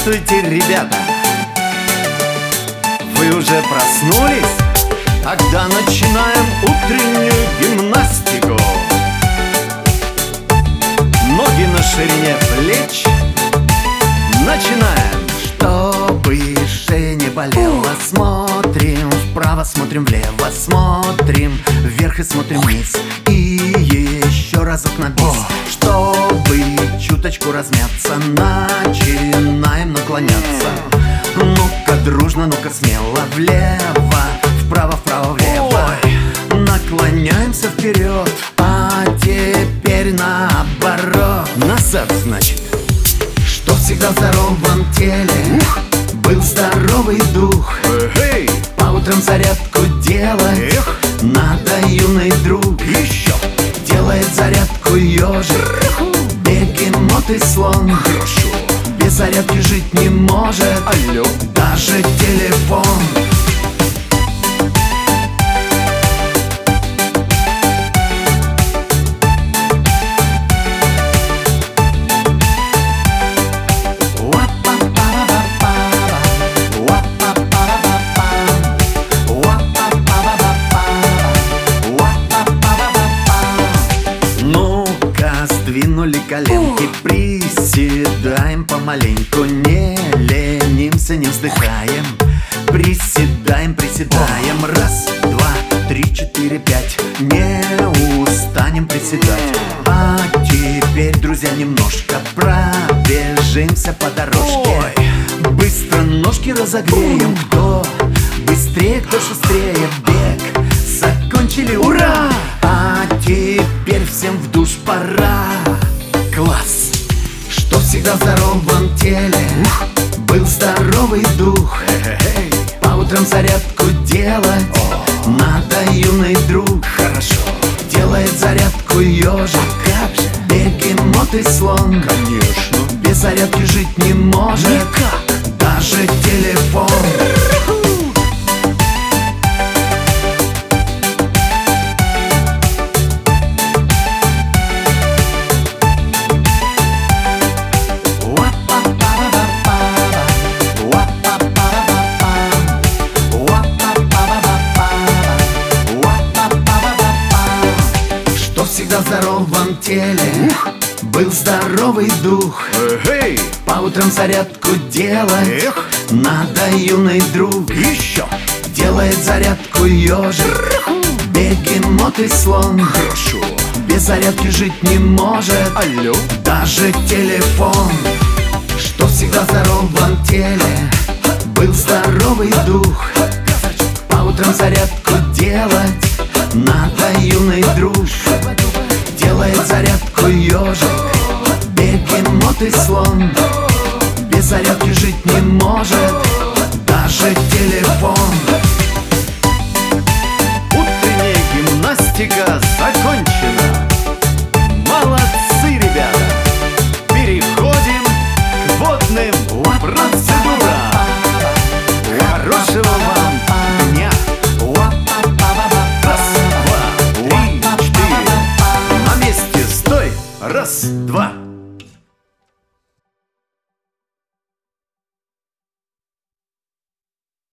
Здравствуйте, ребята! Вы уже проснулись? Тогда начинаем утреннюю гимнастику. Ноги на ширине плеч. Начинаем! Чтобы шея не болела, смотрим вправо, смотрим влево, смотрим вверх и смотрим вниз. И еще разок на бис. Чтобы чуточку размяться, начинаем наклоняться. Ну-ка дружно, ну-ка смело, влево, вправо, вправо, влево. Наклоняемся вперед, а теперь наоборот. Назад, значит. Что всегда в здоровом теле был здоровый дух. По утрам зарядку делать надо, юный друг. Еще делает зарядку ежик, бегемот и слон. Хорошо. Без зарядки жить не может. Алло. Даже телефон. Сдвинули коленки, приседаем помаленьку, не ленимся, не вздыхаем. Приседаем, приседаем, раз, два, три, четыре, пять. Не устанем приседать. А теперь, друзья, немножко пробежимся по дорожке. Быстро ножки разогреем. Кто быстрее, кто шустрее. Бег закончили, ура! А теперь всем в душ пора. Класс! Что всегда в здоровом теле был здоровый дух. По утрам зарядку делать надо, юный друг. Хорошо. Делает зарядку ежик, как же, бегемот и слон. Конечно. Без зарядки жить не может. Никак. Даже телефон. Всегда в здоровом теле был здоровый дух. По утрам зарядку делать надо, юный друг. Еще делает зарядку ежик, бегемот и слон. Хорошо. Без зарядки жить не может. Алло. Даже телефон. Что всегда в здоровом теле был здоровый дух. По утрам зарядку делать надо, юный друг. Делает зарядку ежик, бегемот и слон. Без зарядки жить не может. Даже телефон. Утренняя гимнастика закончена.